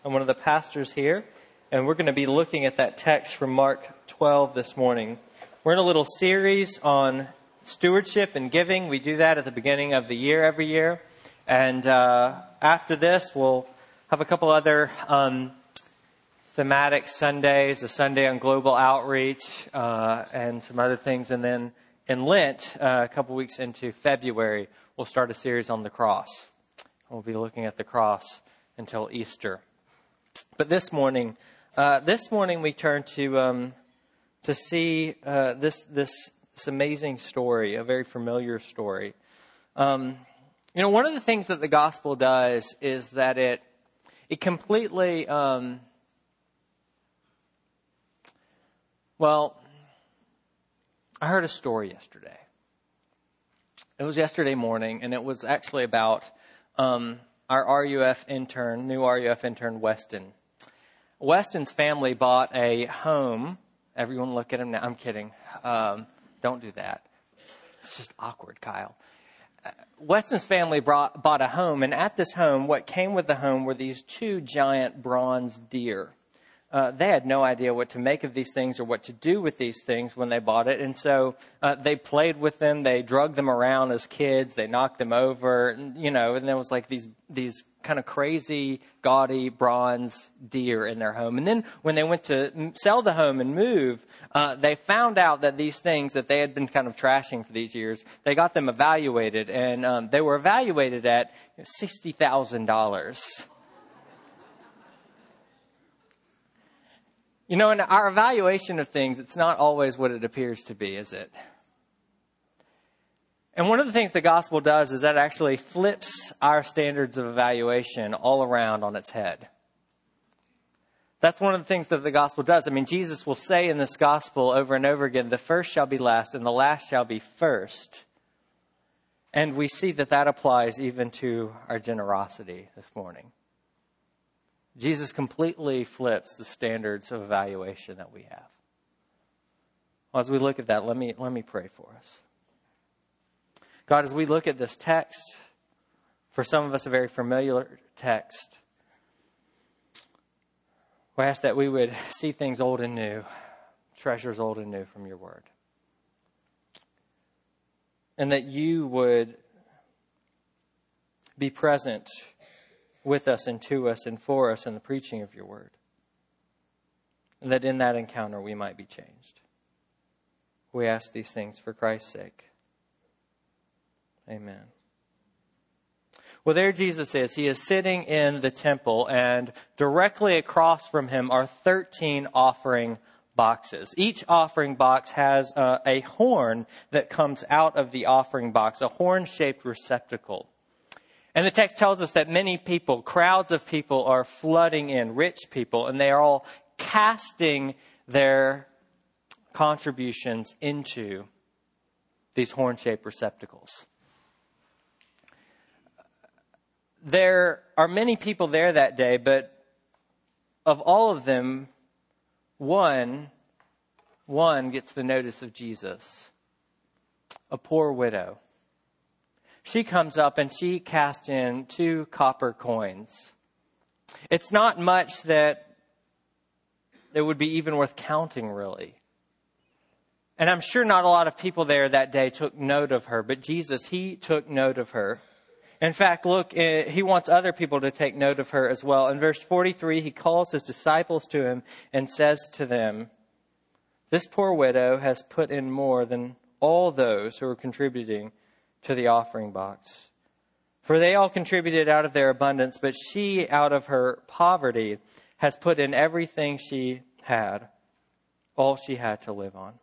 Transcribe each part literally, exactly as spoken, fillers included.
I'm one of the pastors here, and we're going to be looking at that text from Mark twelve this morning. We're in a little series on stewardship and giving. We do that at the beginning of the year every year. And uh, after this, we'll have a couple other um, thematic Sundays, a Sunday on global outreach, uh, and some other things. And then in Lent, uh, a couple weeks into February, we'll start a series on the cross. We'll be looking at the cross until Easter. But this morning, uh, this morning we turn to um, to see uh, this this this amazing story, a very familiar story. Um, you know, one of the things that the gospel does is that it it completely um, well. I heard a story yesterday. It was yesterday morning, and it was actually about um, our R U F intern, new R U F intern, Weston. Weston's family bought a home. Everyone look at him now. I'm kidding. Um, don't do that. It's just awkward, Kyle. Uh, Weston's family brought, bought a home, and at this home, what came with the home were these two giant bronze deer. Uh, they had no idea what to make of these things or what to do with these things when they bought it. And so uh, they played with them. They drug them around as kids. They knocked them over, and, you know, and there was like these these kind of crazy, gaudy bronze deer in their home. And then when they went to sell the home and move, uh, they found out that these things that they had been kind of trashing for these years, they got them evaluated. And um, they were evaluated at sixty thousand dollars. You know, in our evaluation of things, it's not always what it appears to be, is it? And one of the things the gospel does is that it actually flips our standards of evaluation all around on its head. That's one of the things that the gospel does. I mean, Jesus will say in this gospel over and over again, the first shall be last and the last shall be first. And we see that that applies even to our generosity this morning. Jesus completely flips the standards of evaluation that we have. Well, as we look at that, let me let me pray for us. God, as we look at this text, for some of us a very familiar text, we ask that we would see things old and new, treasures old and new from your word. And that you would be present with us and to us and for us in the preaching of your word. And that in that encounter we might be changed. We ask these things for Christ's sake. Amen. Well, there Jesus is. He is sitting in the temple, and directly across from him are thirteen offering boxes. Each offering box has uh, a horn that comes out of the offering box, a horn-shaped receptacle. And the text tells us that many people, crowds of people are flooding in, rich people, and they are all casting their contributions into these horn-shaped receptacles. There are many people there that day, but of all of them, one, one gets the notice of Jesus, a poor widow. She comes up and she casts in two copper coins. It's not much that it would be even worth counting, really. And I'm sure not a lot of people there that day took note of her, but Jesus, he took note of her. In fact, look, he wants other people to take note of her as well. In verse forty-three, he calls his disciples to him and says to them, "This poor widow has put in more than all those who are contributing to the offering box. For they all contributed out of their abundance, but she, out of her poverty, has put in everything she had, all she had to live on."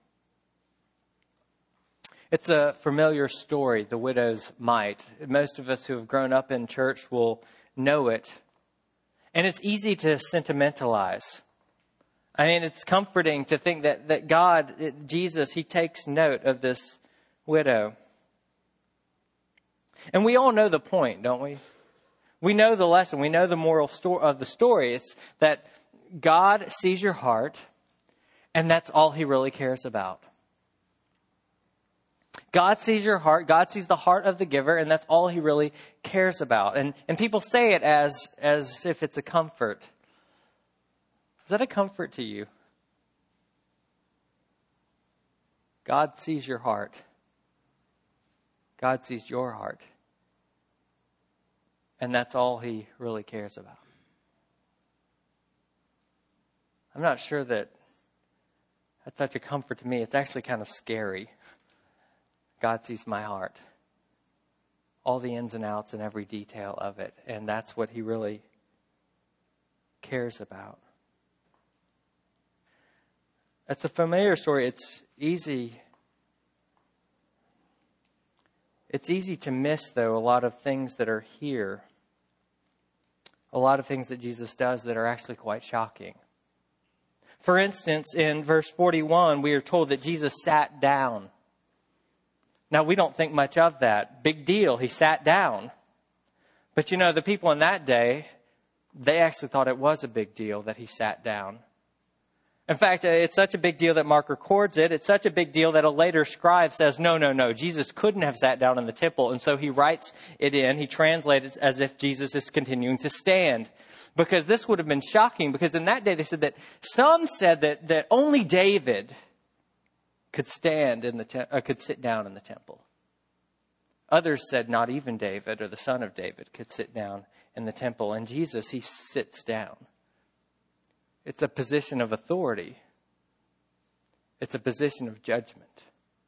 It's a familiar story, the widow's mite. Most of us who have grown up in church will know it. And it's easy to sentimentalize. I mean, it's comforting to think that, that God, Jesus, he takes note of this widow. And we all know the point, don't we? We know the lesson. We know the moral sto- of the story. It's that God sees your heart, and that's all he really cares about. God sees your heart. God sees the heart of the giver, and that's all he really cares about. And and people say it as as if it's a comfort. Is that a comfort to you? God sees your heart. God sees your heart. And that's all he really cares about. I'm not sure that that's such a comfort to me. It's actually kind of scary. God sees my heart. All the ins and outs and every detail of it. And that's what he really cares about. It's a familiar story. It's easy. It's easy to miss, though, a lot of things that are here. A lot of things that Jesus does that are actually quite shocking. For instance, in verse forty-one, we are told that Jesus sat down. Now, we don't think much of that. Big deal. He sat down. But you know, the people in that day, they actually thought it was a big deal that he sat down. In fact, it's such a big deal that Mark records it. It's such a big deal that a later scribe says, no, no, no, Jesus couldn't have sat down in the temple. And so he writes it in. He translates it as if Jesus is continuing to stand. Because this would have been shocking. Because in that day, they said that some said that, that only David could stand in the te- uh, could sit down in the temple. Others said not even David or the son of David could sit down in the temple. And Jesus, he sits down. It's a position of authority. It's a position of judgment.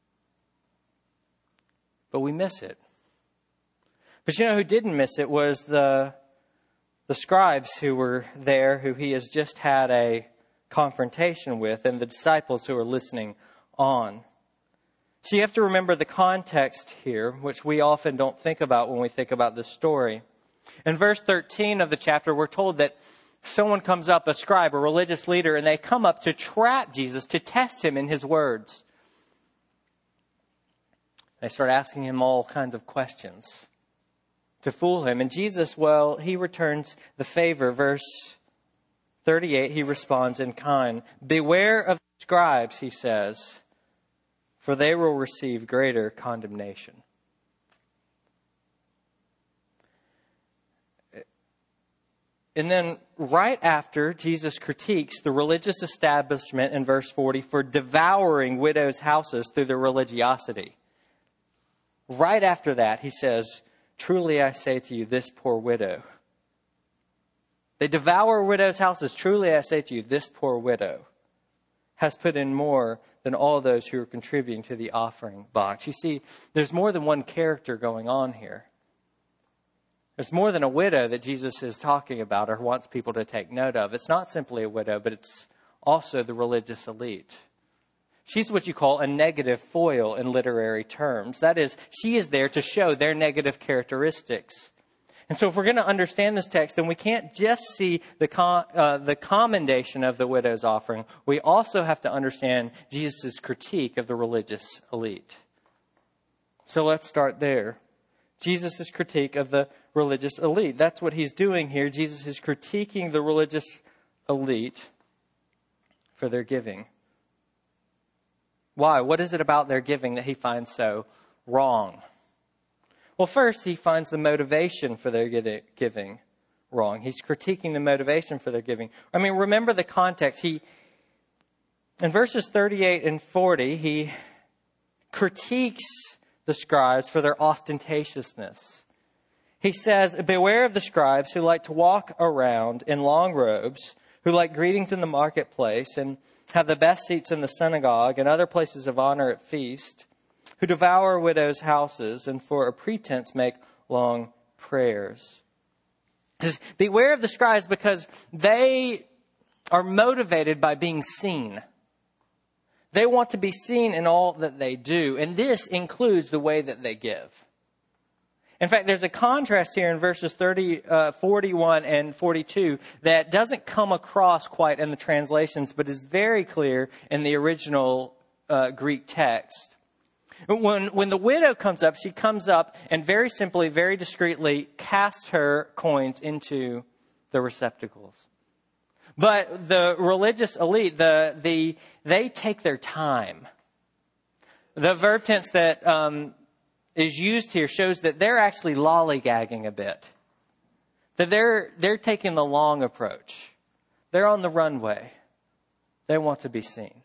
But we miss it. But you know who didn't miss it was the, the scribes who were there, who he has just had a confrontation with, and the disciples who are listening on. So you have to remember the context here, which we often don't think about when we think about this story. In verse thirteen of the chapter, we're told that someone comes up, a scribe, a religious leader, and they come up to trap Jesus, to test him in his words. They start asking him all kinds of questions to fool him. And Jesus, well, he returns the favor. Verse thirty-eight, he responds in kind. Beware of the scribes, he says, for they will receive greater condemnation. And then right after, Jesus critiques the religious establishment in verse forty for devouring widows' houses through their religiosity. Right after that, he says, truly I say to you, this poor widow. They devour widows' houses. Truly I say to you, this poor widow has put in more than all those who are contributing to the offering box. You see, there's more than one character going on here. There's more than a widow that Jesus is talking about or wants people to take note of. It's not simply a widow, but it's also the religious elite. She's what you call a negative foil in literary terms. That is, she is there to show their negative characteristics. And so if we're going to understand this text, then we can't just see the con- uh, the commendation of the widow's offering. We also have to understand Jesus' critique of the religious elite. So let's start there. Jesus' critique of the religious elite. That's what he's doing here. Jesus is critiquing the religious elite for their giving. Why? What is it about their giving that he finds so wrong? Well, first, he finds the motivation for their giving wrong. He's critiquing the motivation for their giving. I mean, remember the context. He, in verses thirty-eight and forty, he critiques the scribes for their ostentatiousness. He says, beware of the scribes who like to walk around in long robes, who like greetings in the marketplace and have the best seats in the synagogue and other places of honor at feast, who devour widows' houses and for a pretense make long prayers. He says, beware of the scribes because they are motivated by being seen. They want to be seen in all that they do, and this includes the way that they give. In fact, there's a contrast here in verses thirty, uh, forty-one and forty-two that doesn't come across quite in the translations, but is very clear in the original uh, Greek text. When, when the widow comes up, she comes up and very simply, very discreetly casts her coins into the receptacles. But the religious elite, the the they take their time. The verb tense that um, is used here shows that they're actually lollygagging a bit. That they're they're taking the long approach. They're on the runway. They want to be seen.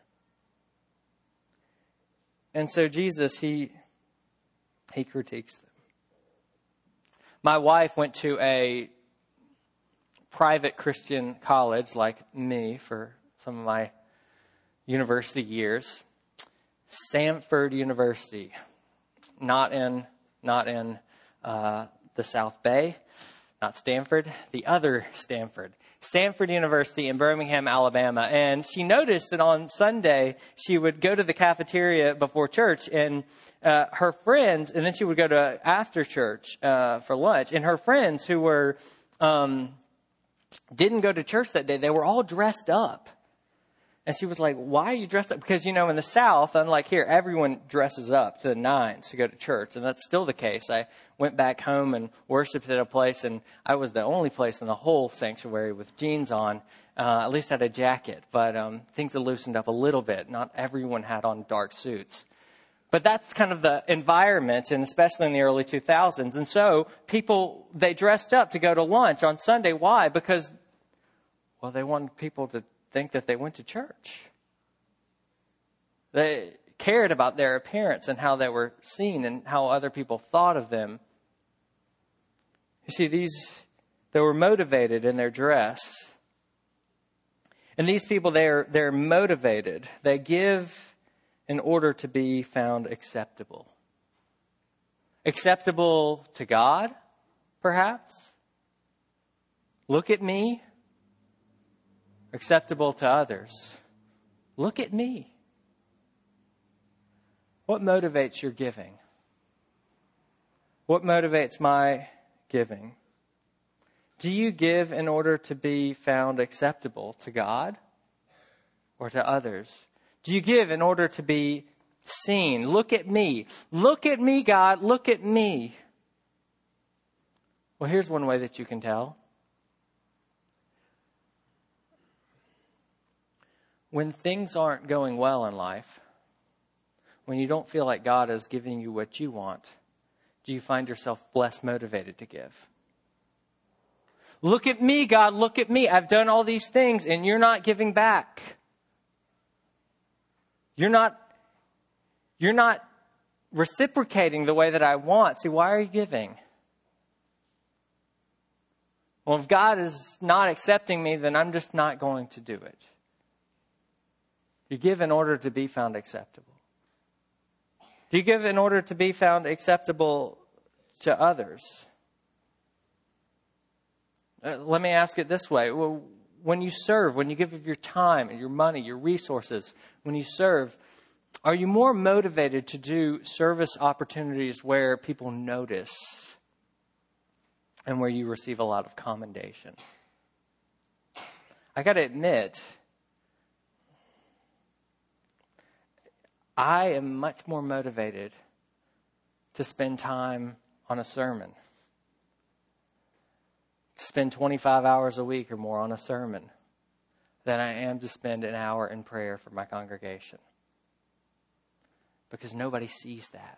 And so Jesus, he, he critiques them. My wife went to a private Christian college like me for some of my university years. Samford University. Not in, not in uh, the South Bay. Not Stanford. The other Stanford. Stanford University in Birmingham, Alabama. And she noticed that on Sunday, she would go to the cafeteria before church and uh, her friends, and then she would go to after church uh, for lunch. And her friends who were, um, didn't go to church that day, they were all dressed up. And she was like, why are you dressed up? Because, you know, in the South, unlike here, everyone dresses up to the nines to go to church. And that's still the case. I went back home and worshiped at a place, and I was the only place in the whole sanctuary with jeans on. Uh, at least had a jacket. But um, things had loosened up a little bit. Not everyone had on dark suits. But that's kind of the environment, and especially in the early two thousands. And so people, they dressed up to go to lunch on Sunday. Why? Because, well, they wanted people to think that they went to church. They cared about their appearance and how they were seen and how other people thought of them. You see, these, they were motivated in their dress. And these people, they're, they're motivated. They give in order to be found acceptable. Acceptable to God, perhaps. Look at me. Acceptable to others. Look at me. What motivates your giving? What motivates my giving? Do you give in order to be found acceptable to God or to others? Do you give in order to be seen? Look at me. Look at me, God. Look at me. Well, here's one way that you can tell. When things aren't going well in life, when you don't feel like God is giving you what you want, do you find yourself less motivated to give? Look at me, God, look at me. I've done all these things and you're not giving back. You're not, you're not reciprocating the way that I want. See, why are you giving? Well, if God is not accepting me, then I'm just not going to do it. You give in order to be found acceptable. Do you give in order to be found acceptable to others? Uh, let me ask it this way. Well, when you serve, when you give of your time and your money, your resources, when you serve, are you more motivated to do service opportunities where people notice and where you receive a lot of commendation? I got to admit, I am much more motivated to spend time on a sermon. To spend twenty-five hours a week or more on a sermon than I am to spend an hour in prayer for my congregation. Because nobody sees that.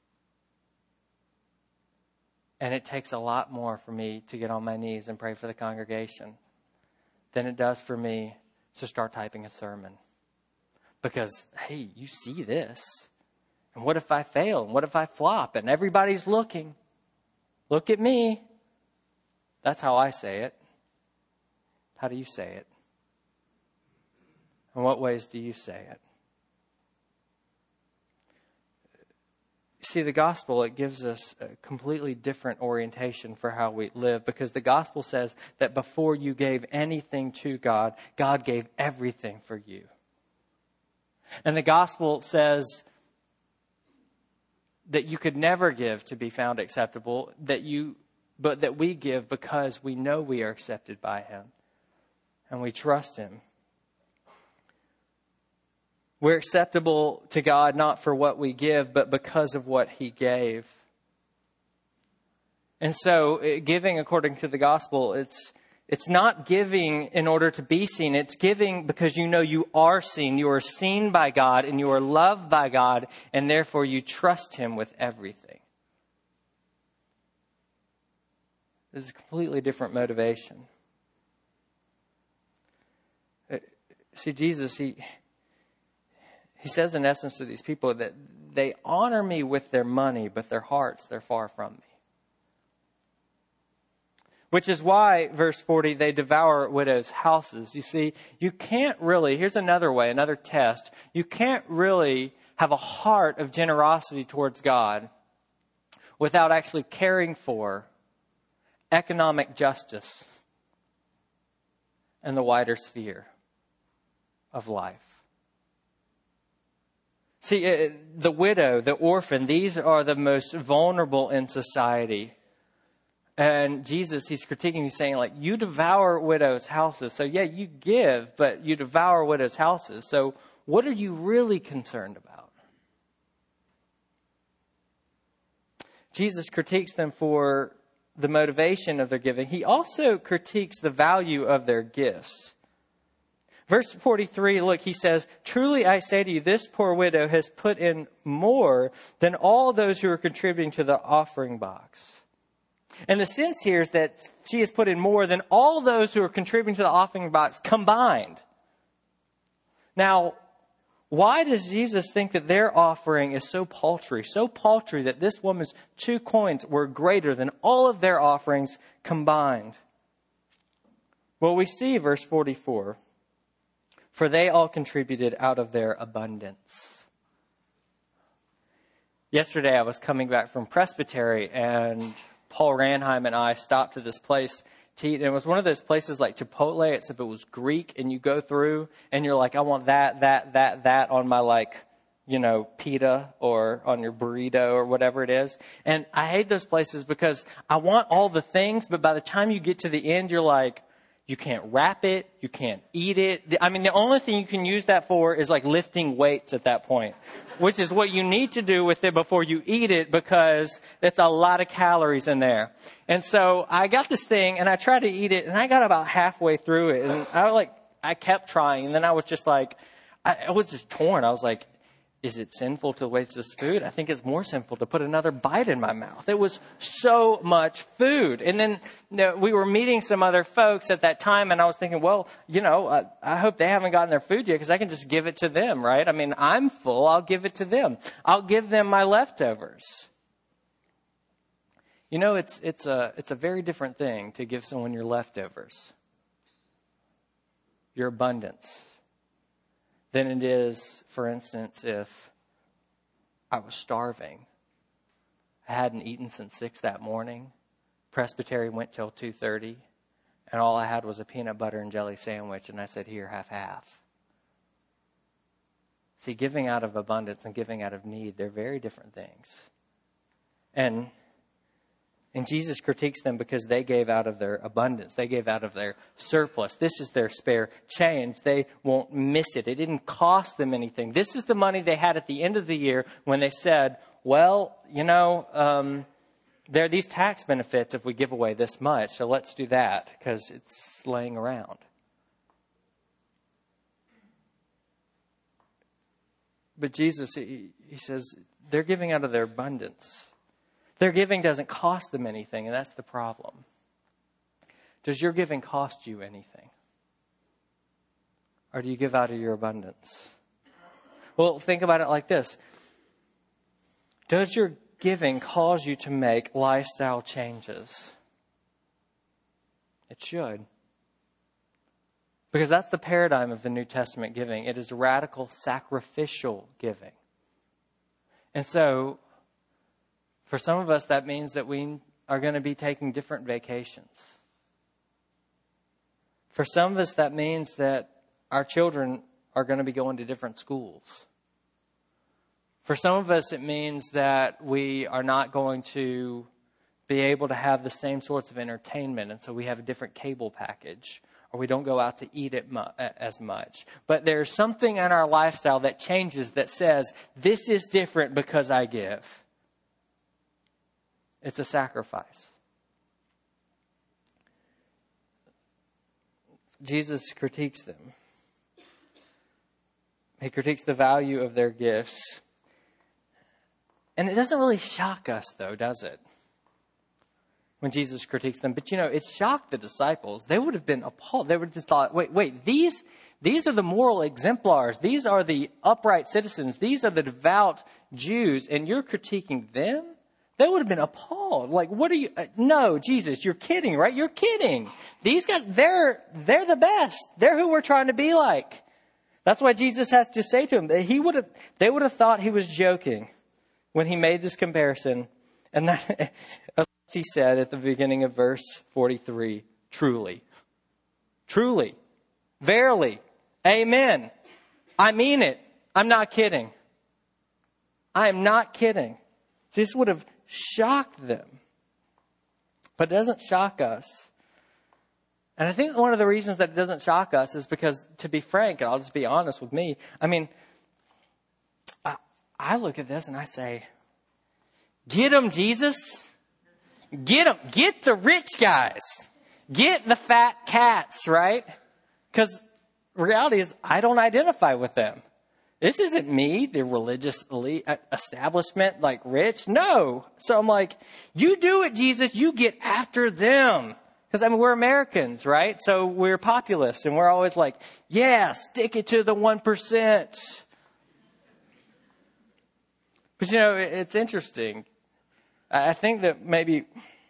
And it takes a lot more for me to get on my knees and pray for the congregation than it does for me to start typing a sermon. Because, hey, you see this. And what if I fail? And what if I flop? And everybody's looking. Look at me. That's how I say it. How do you say it? In what ways do you say it? See, the gospel, it gives us a completely different orientation for how we live, because the gospel says that before you gave anything to God, God gave everything for you. And the gospel says that you could never give to be found acceptable, that you, but that we give because we know we are accepted by Him and we trust Him. We're acceptable to God not for what we give, but because of what He gave. And so, giving according to the gospel, it's it's not giving in order to be seen. It's giving because you know you are seen. You are seen by God and you are loved by God, and therefore you trust Him with everything. This is a completely different motivation. See, Jesus, he, he says in essence to these people that they honor me with their money, but their hearts, they're far from me. Which is why, verse forty, they devour widows' houses. You see, you can't really, here's another way, another test. You can't really have a heart of generosity towards God without actually caring for economic justice and the wider sphere of life. See, the widow, the orphan, these are the most vulnerable in society. And Jesus, he's critiquing, he's saying, like, you devour widows' houses. So, yeah, you give, but you devour widows' houses. So, what are you really concerned about? Jesus critiques them for the motivation of their giving. He also critiques the value of their gifts. Verse forty-three, look, he says, truly I say to you, this poor widow has put in more than all those who are contributing to the offering box. And the sense here is that she has put in more than all those who are contributing to the offering box combined. Now, why does Jesus think that their offering is so paltry, so paltry that this woman's two coins were greater than all of their offerings combined? Well, we see verse forty-four, for they all contributed out of their abundance. Yesterday I was coming back from Presbytery, and Paul Ranheim and I stopped at this place to eat. And it was one of those places like Chipotle, except it was Greek. And you go through and you're like, I want that, that, that, that on my, like, you know, pita or on your burrito or whatever it is. And I hate those places because I want all the things. But by the time you get to the end, you're like, you can't wrap it. You can't eat it. I mean, the only thing you can use that for is like lifting weights at that point, which is what you need to do with it before you eat it, because it's a lot of calories in there. And so I got this thing and I tried to eat it, and I got about halfway through it, and I like, I kept trying. And then I was just like, I, I was just torn. I was like, is it sinful to waste this food? I think it's more sinful to put another bite in my mouth. It was so much food. And then you know, we were meeting some other folks at that time, and I was thinking, well, you know, I, I hope they haven't gotten their food yet, because I can just give it to them, right? I mean, I'm full. I'll give it to them. I'll give them my leftovers. You know, it's it's a it's a very different thing to give someone your leftovers, your abundance, than it is, for instance, if I was starving. I hadn't eaten since six that morning. Presbytery went till two thirty, and all I had was a peanut butter and jelly sandwich, and I said, here, have half. See, giving out of abundance and giving out of need, they're very different things. And And Jesus critiques them because they gave out of their abundance. They gave out of their surplus. This is their spare change. They won't miss it. It didn't cost them anything. This is the money they had at the end of the year when they said, well, you know, um, there are these tax benefits if we give away this much. So let's do that because it's laying around. But Jesus, he, he says, they're giving out of their abundance. Their giving doesn't cost them anything, and that's the problem. Does your giving cost you anything? Or do you give out of your abundance? Well, think about it like this. Does your giving cause you to make lifestyle changes? It should. Because that's the paradigm of the New Testament giving. It is radical sacrificial giving. And so, for some of us, that means that we are going to be taking different vacations. For some of us, that means that our children are going to be going to different schools. For some of us, it means that we are not going to be able to have the same sorts of entertainment, and so we have a different cable package, or we don't go out to eat it mu- as much. But there's something in our lifestyle that changes, that says, this is different because I give. It's a sacrifice. Jesus critiques them. He critiques the value of their gifts. And it doesn't really shock us, though, does it? When Jesus critiques them. But, you know, it shocked the disciples. They would have been appalled. They would have thought, wait, wait, these, These are the moral exemplars. These are the upright citizens. These are the devout Jews, and you're critiquing them? They would have been appalled. Like, what are you? Uh, no, Jesus, you're kidding, right? You're kidding. These guys, they're, they're the best. They're who we're trying to be like. That's why Jesus has to say to them, he would have, they would have thought he was joking when he made this comparison. And that, he said at the beginning of verse forty-three, truly, truly, verily, amen. I mean it. I'm not kidding. I am not kidding. See, this would have shocked them. But it doesn't shock us. And I think one of the reasons that it doesn't shock us is because, to be frank, and I'll just be honest with me, I mean, I, I look at this and I say, get them, Jesus. Get them. Get the rich guys. Get the fat cats, right? Because reality is, I don't identify with them. This isn't me, the religious elite establishment, like rich. No. So I'm like, you do it, Jesus. You get after them. Because, I mean, we're Americans, right? So we're populists, and we're always like, yeah, stick it to the one percent. But, you know, it's interesting. I think that maybe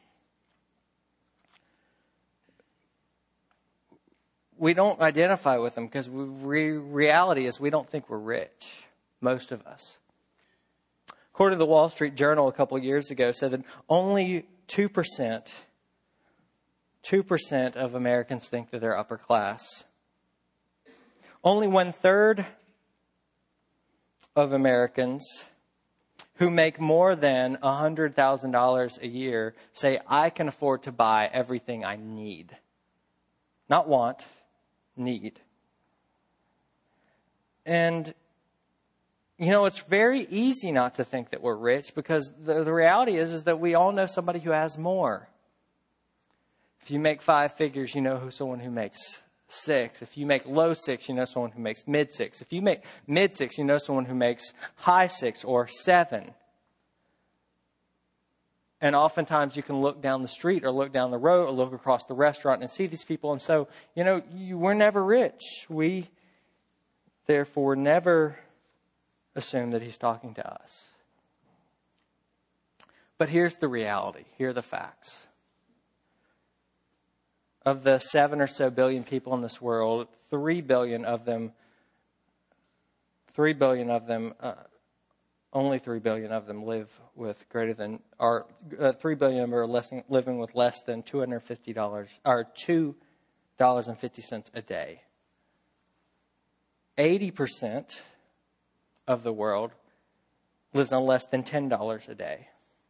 we don't identify with them because we, reality is we don't think we're rich, most of us. According to the Wall Street Journal a couple of years ago, said that only two percent two percent of Americans think that they're upper class. Only one third of Americans who make more than one hundred thousand dollars a year say, I can afford to buy everything I need. Not want, need. And, you know, it's very easy not to think that we're rich because the, the reality is, is that we all know somebody who has more. If you make five figures, you know who someone who makes six. If you make low six, you know someone who makes mid six. If you make mid six, you know someone who makes high six or seven. And oftentimes you can look down the street or look down the road or look across the restaurant and see these people. And so, you know, you, we're never rich. We, therefore, never assume that he's talking to us. But here's the reality. Here are the facts. Of the seven or so billion people in this world, three billion of them, three billion of them, uh, only three billion of them live with greater than, or uh, three billion of them are less, living with less than two hundred fifty dollars, or two dollars and fifty cents a day. Eighty percent of the world lives on less than ten dollars a day.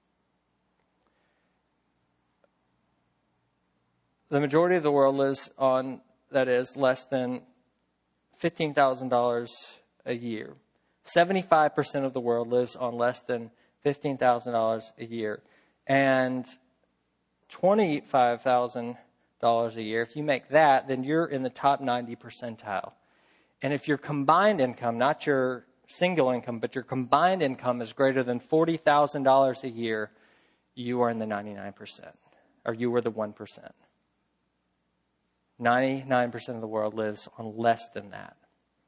The majority of the world lives on, that is, less than fifteen thousand dollars a year. seventy-five percent of the world lives on less than fifteen thousand dollars a year. And twenty-five thousand dollars a year, if you make that, then you're in the top ninety percentile. And if your combined income, not your single income, but your combined income is greater than forty thousand dollars a year, you are in the ninety-nine percent, or you are the one percent. ninety-nine percent of the world lives on less than that.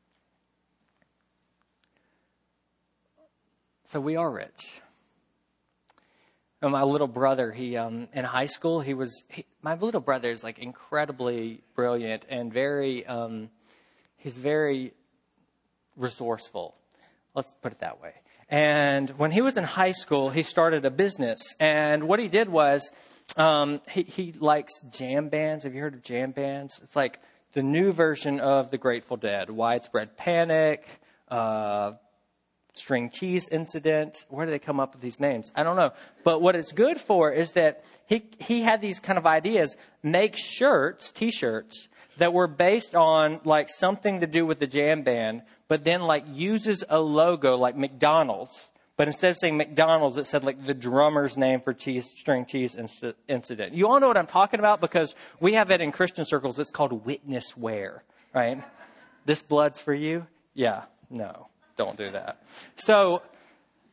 So we are rich. And my little brother, he um, in high school, he was, he, my little brother is like incredibly brilliant and very, um, he's very resourceful. Let's put it that way. And when he was in high school, he started a business. And what he did was, Um, he, he likes jam bands. Have you heard of jam bands? It's like the new version of the Grateful Dead. Widespread Panic, uh, String Cheese Incident. Where do they come up with these names? I don't know. But what it's good for is that he, he had these kind of ideas. Make shirts, T-shirts, that were based on like something to do with the jam band, but then like uses a logo like McDonald's. But instead of saying McDonald's, it said like the drummer's name for cheese, string cheese incident. You all know what I'm talking about because we have it in Christian circles. It's called witness wear, right? This blood's for you? Yeah, no, don't do that. So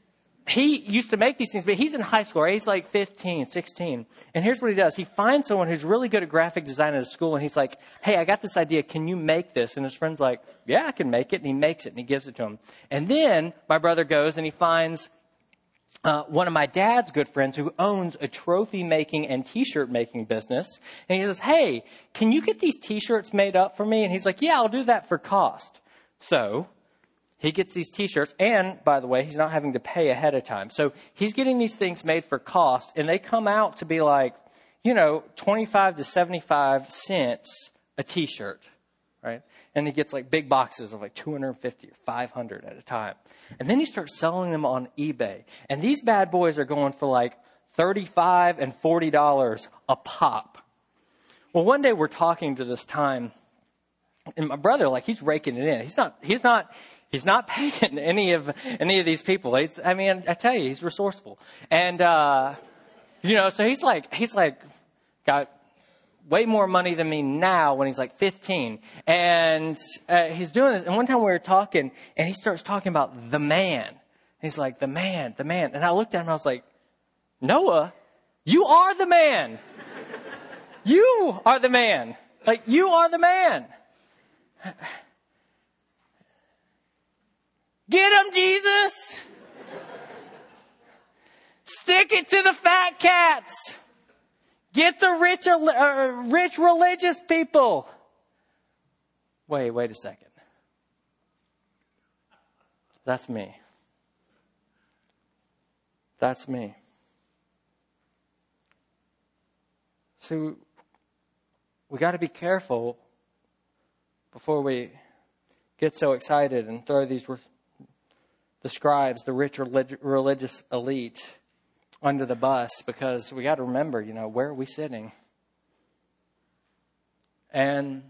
he used to make these things, but he's in high school, right? He's like fifteen, sixteen. And here's what he does. He finds someone who's really good at graphic design at his school, and he's like, hey, I got this idea. Can you make this? And his friend's like, yeah, I can make it. And he makes it, and he gives it to him. And then my brother goes, and he finds uh, one of my dad's good friends who owns a trophy-making and T-shirt making business. And he says, hey, can you get these T-shirts made up for me? And he's like, yeah, I'll do that for cost. So he gets these T-shirts, and, by the way, he's not having to pay ahead of time. So he's getting these things made for cost, and they come out to be like, you know, twenty-five to seventy-five cents a T-shirt, right? And he gets like big boxes of like two hundred fifty or five hundred at a time. And then he starts selling them on eBay. And these bad boys are going for like thirty-five and forty dollars a pop. Well, one day we're talking to this time, and my brother, like, he's raking it in. He's not, he's not, He's not paying any of any of these people. He's, I mean, I tell you, he's resourceful. And, uh, you know, so he's like, he's like got way more money than me now when he's like fifteen. And uh, he's doing this. And one time we were talking, and he starts talking about the man. He's like, the man, the man. And I looked at him, and I was like, Noah, you are the man. You are the man. Like, you are the man. Get him, Jesus! Stick it to the fat cats! Get the rich, uh, rich religious people! Wait, wait a second. That's me. That's me. So, we got to be careful before we get so excited and throw these the scribes, the rich relig- religious elite, under the bus, because we got to remember, you know, where are we sitting? And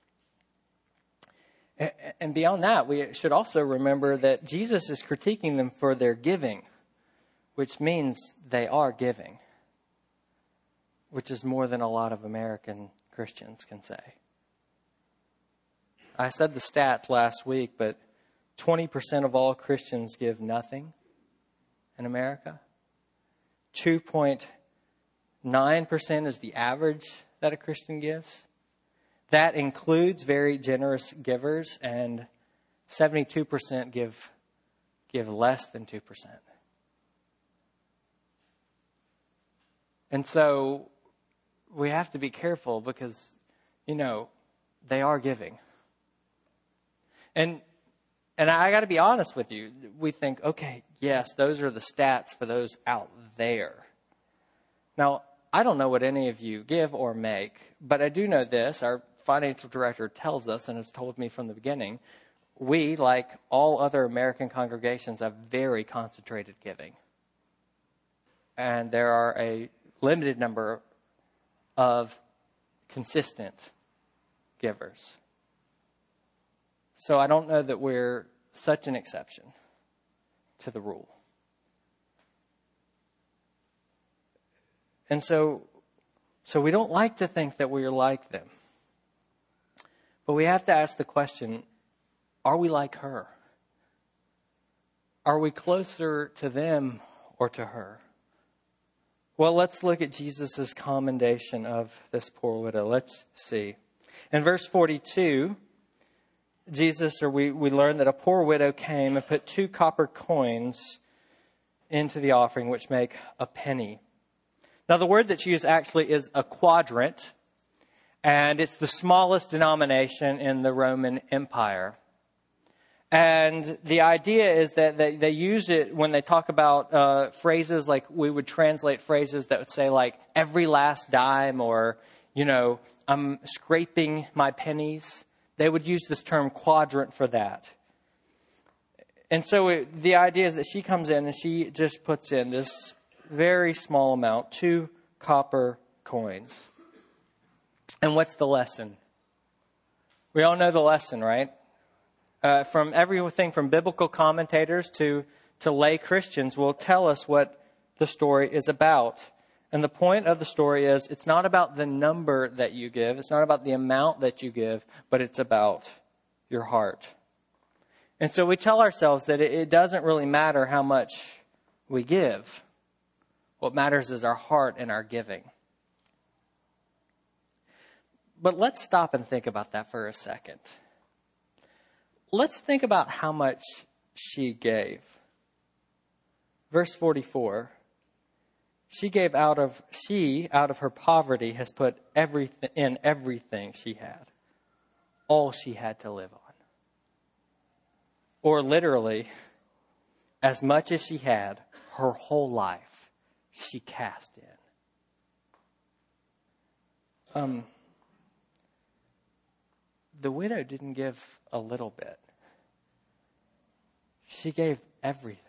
and beyond that, we should also remember that Jesus is critiquing them for their giving, which means they are giving, which is more than a lot of American Christians can say. I said the stats last week, but twenty percent of all Christians give nothing in America. two point nine percent is the average that a Christian gives. That includes very generous givers, and seventy-two percent give give less than two percent. And so we have to be careful because, you know, they are giving. And and I got to be honest with you. We think, okay, yes, those are the stats for those out there. Now, I don't know what any of you give or make, but I do know this. Our financial director tells us, and has told me from the beginning, we, like all other American congregations, have very concentrated giving. And there are a limited number of consistent givers. So I don't know that we're such an exception to the rule. And so, so we don't like to think that we're like them. But we have to ask the question, are we like her? Are we closer to them or to her? Well, let's look at Jesus' commendation of this poor widow. Let's see. In verse forty-two, Jesus, or we, we learn that a poor widow came and put two copper coins into the offering, which make a penny. Now, the word that's used actually is a quadrant, and it's the smallest denomination in the Roman Empire. And the idea is that they, they use it when they talk about uh, phrases like we would translate phrases that would say like every last dime, or, you know, I'm scraping my pennies. They would use this term quadrant for that. And so it, the idea is that she comes in and she just puts in this very small amount, two copper coins. And what's the lesson? We all know the lesson, right? Uh, from everything from biblical commentators to, to lay Christians will tell us what the story is about. And the point of the story is it's not about the number that you give. It's not about the amount that you give, but it's about your heart. And so we tell ourselves that it, it doesn't really matter how much we give. What matters is our heart and our giving. But let's stop and think about that for a second. Let's think about how much she gave. Verse forty-four. She gave out of, she out of her poverty has put everything in everything she had. All she had to live on. Or literally, as much as she had, her whole life, she cast in. Um, the widow didn't give a little bit. She gave everything.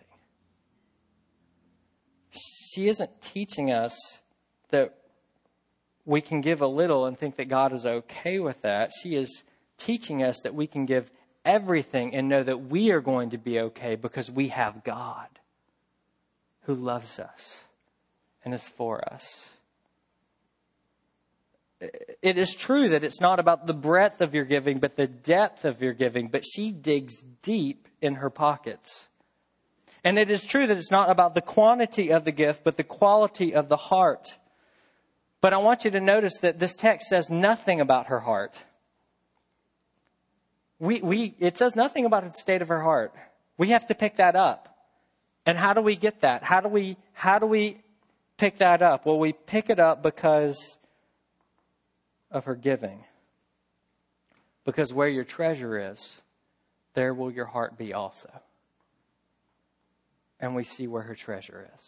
She isn't teaching us that we can give a little and think that God is okay with that. She is teaching us that we can give everything and know that we are going to be okay because we have God who loves us and is for us. It is true that it's not about the breadth of your giving, but the depth of your giving. But she digs deep in her pockets. And it is true that it's not about the quantity of the gift, but the quality of the heart. But I want you to notice that this text says nothing about her heart. We, we, it says nothing about the state of her heart. We have to pick that up. And how do we get that? How do we, how do we pick that up? Well, we pick it up because of her giving. Because where your treasure is, there will your heart be also. And we see where her treasure is.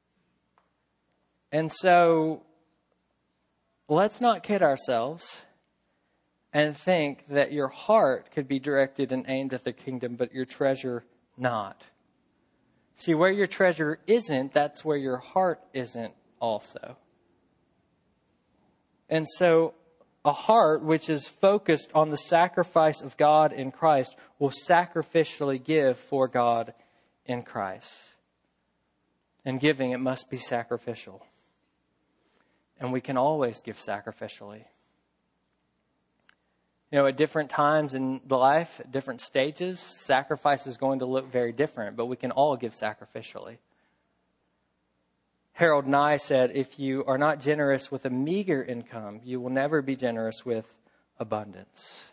And so, let's not kid ourselves and think that your heart could be directed and aimed at the kingdom, but your treasure not. See, where your treasure isn't, that's where your heart isn't also. And so, a heart which is focused on the sacrifice of God in Christ will sacrificially give for God in Christ. And giving, it must be sacrificial. And we can always give sacrificially. You know, at different times in life, at different stages, sacrifice is going to look very different, but we can all give sacrificially. Harold Nye said, if you are not generous with a meager income, you will never be generous with abundance.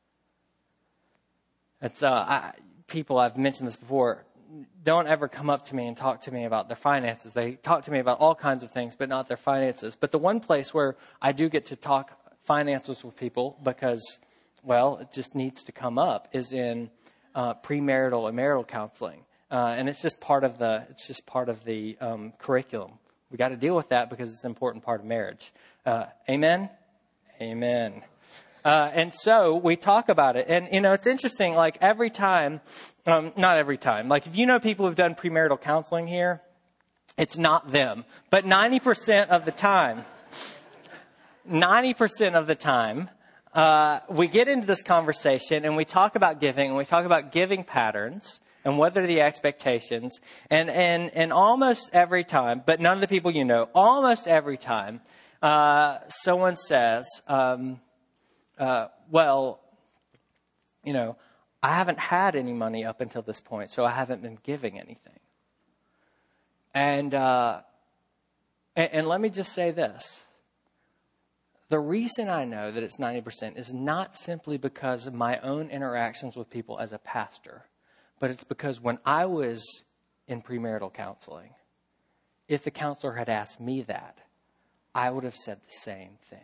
It's, uh, I, people, I've mentioned this before, don't ever come up to me and talk to me about their finances. They talk to me about all kinds of things, but not their finances. But the one place where I do get to talk finances with people because, well, it just needs to come up is in uh, premarital and marital counseling. Uh, and it's just part of the it's just part of the um, curriculum. We got to deal with that because it's an important part of marriage. Uh, amen? Amen. Uh, and so we talk about it. And, you know, it's interesting, like every time, um, not every time, like if you know people who've done premarital counseling here, it's not them. But ninety percent of the time, ninety percent of the time, uh, we get into this conversation and we talk about giving and we talk about giving patterns. And what are the expectations? And, and, and almost every time, but none of the people you know, almost every time, uh, someone says, um, uh, well, you know, I haven't had any money up until this point, so I haven't been giving anything. And, uh, and, and let me just say this. The reason I know that it's ninety percent is not simply because of my own interactions with people as a pastor. But it's because when I was in premarital counseling, if the counselor had asked me that, I would have said the same thing.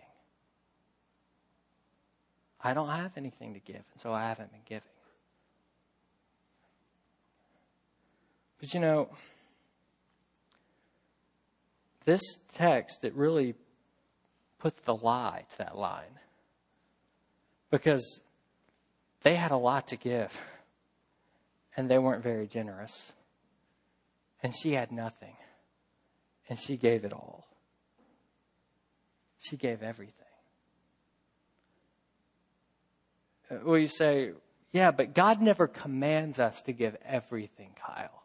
I don't have anything to give, and so I haven't been giving. But you know, this text, it really puts the lie to that line. Because they had a lot to give. And they weren't very generous. And she had nothing. And she gave it all. She gave everything. Well, you say, yeah, but God never commands us to give everything, Kyle.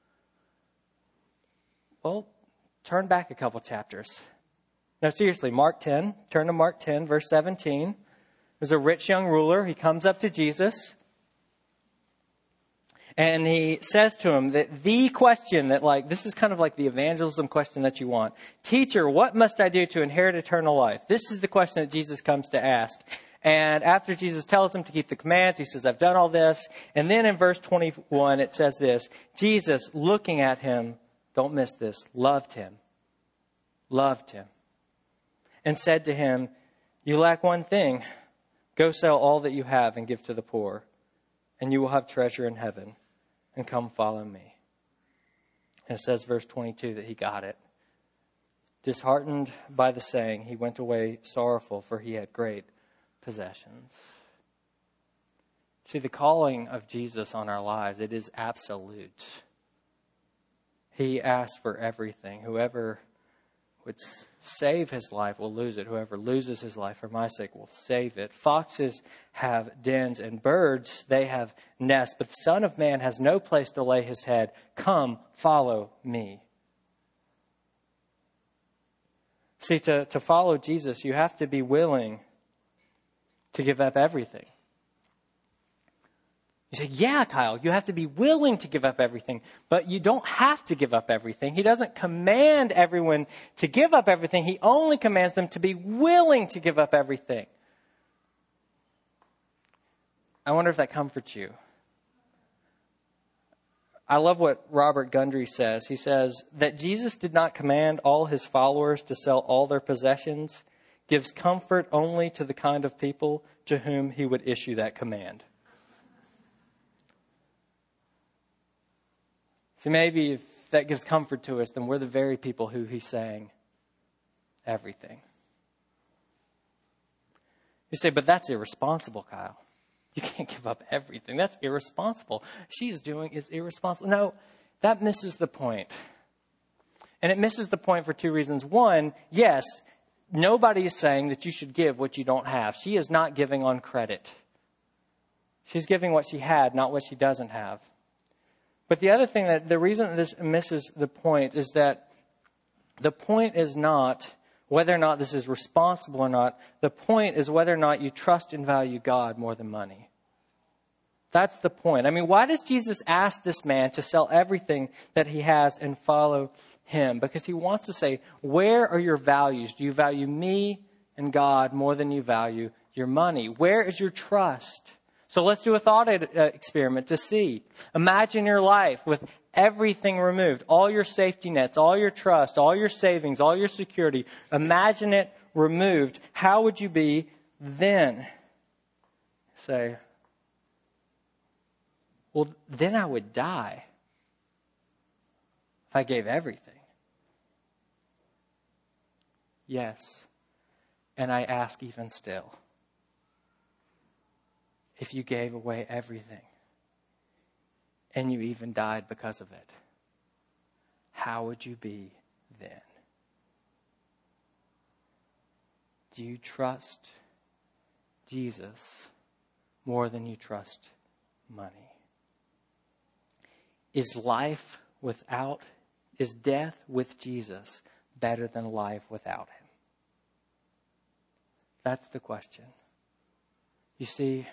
Well, turn back a couple chapters. No, seriously, Mark ten. Turn to Mark ten, verse seventeen. There's a rich young ruler. He comes up to Jesus. And he says to him that the question that like, this is kind of like the evangelism question that you want. Teacher, what must I do to inherit eternal life? This is the question that Jesus comes to ask. And after Jesus tells him to keep the commands, he says, I've done all this. And then in verse twenty-one, it says this, Jesus, looking at him, don't miss this, loved him, loved him, and said to him, you lack one thing. Go sell all that you have and give to the poor, and you will have treasure in heaven. And come follow me. And it says, verse twenty-two, that he got it. Disheartened by the saying, he went away sorrowful, for he had great possessions. See, the calling of Jesus on our lives, it is absolute. He asks for everything. Whoever would save his life will lose it. Whoever loses his life for my sake will save it. Foxes have dens and birds, they have nests. But the Son of Man has no place to lay his head. Come, follow me. See, to, to follow Jesus, you have to be willing to give up everything. You say, yeah, Kyle, you have to be willing to give up everything, but you don't have to give up everything. He doesn't command everyone to give up everything. He only commands them to be willing to give up everything. I wonder if that comforts you. I love what Robert Gundry says. He says that Jesus did not command all his followers to sell all their possessions, gives comfort only to the kind of people to whom he would issue that command. See, maybe if that gives comfort to us, then we're the very people who he's saying everything. You say, but that's irresponsible, Kyle. You can't give up everything. That's irresponsible. She's doing is irresponsible. No, that misses the point. And it misses the point for two reasons. One, yes, nobody is saying that you should give what you don't have. She is not giving on credit. She's giving what she had, not what she doesn't have. But the other thing, that the reason that this misses the point is that the point is not whether or not this is responsible or not. The point is whether or not you trust and value God more than money. That's the point. I mean, why does Jesus ask this man to sell everything that he has and follow him? Because he wants to say, where are your values? Do you value me and God more than you value your money? Where is your trust? So let's do a thought experiment to see. Imagine your life with everything removed, all your safety nets, all your trust, all your savings, all your security. Imagine it removed. How would you be then? Say, well, then I would die if I gave everything. Yes. And I ask even still, if you gave away everything and you even died because of it, how would you be then? Do you trust Jesus more than you trust money? Is life without, is death with Jesus better than life without him? That's the question. You see,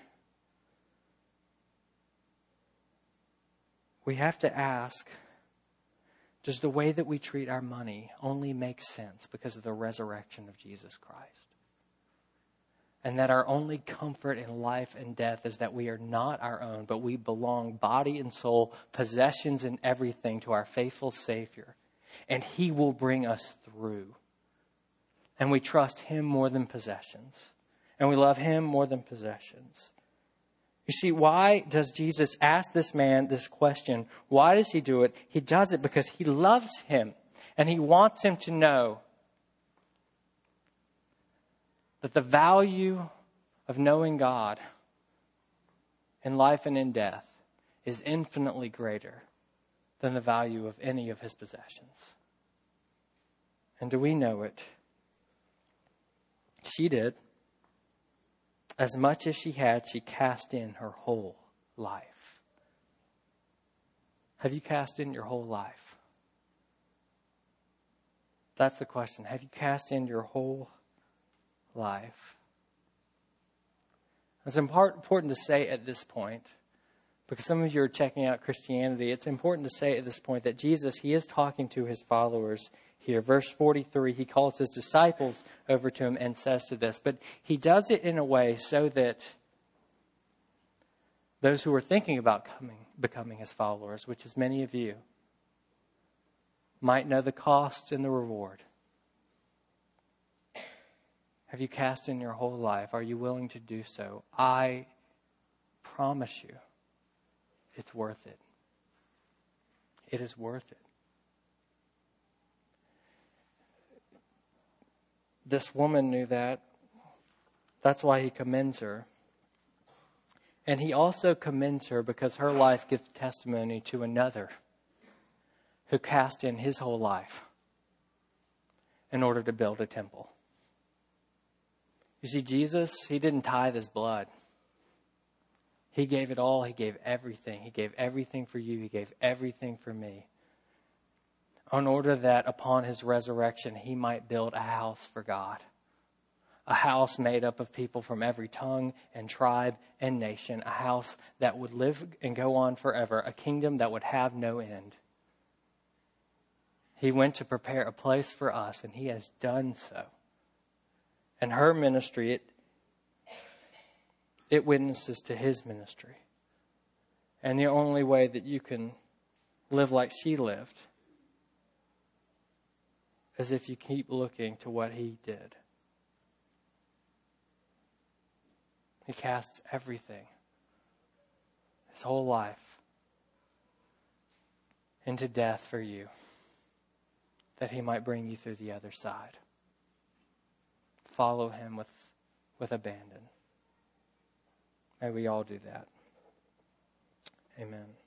we have to ask, does the way that we treat our money only make sense because of the resurrection of Jesus Christ? And that our only comfort in life and death is that we are not our own, but we belong body and soul, possessions and everything to our faithful Savior. And he will bring us through. And we trust him more than possessions. And we love him more than possessions. You see, why does Jesus ask this man this question? Why does he do it? He does it because he loves him. And he wants him to know that the value of knowing God in life and in death is infinitely greater than the value of any of his possessions. And do we know it? She did. As much as she had, she cast in her whole life. Have you cast in your whole life? That's the question. Have you cast in your whole life? It's important to say at this point, because some of you are checking out Christianity, it's important to say at this point that Jesus, he is talking to his followers here. Verse forty-three, he calls his disciples over to him and says to this, but he does it in a way so that those who are thinking about coming, becoming his followers, which is many of you, might know the cost and the reward. Have you cast in your whole life? Are you willing to do so? I promise you, it's worth it. It is worth it. This woman knew that. That's why he commends her. And he also commends her because her life gives testimony to another who cast in his whole life in order to build a temple. You see, Jesus, he didn't tithe his blood. He gave it all. He gave everything. He gave everything for you. He gave everything for me. In order that upon his resurrection, he might build a house for God. A house made up of people from every tongue and tribe and nation. A house that would live and go on forever. A kingdom that would have no end. He went to prepare a place for us, and he has done so. And her ministry, it, it witnesses to his ministry. And the only way that you can live like she lived is if you keep looking to what he did. He casts everything, his whole life, into death for you, that he might bring you through the other side. Follow him with, with abandon. May we all do that. Amen.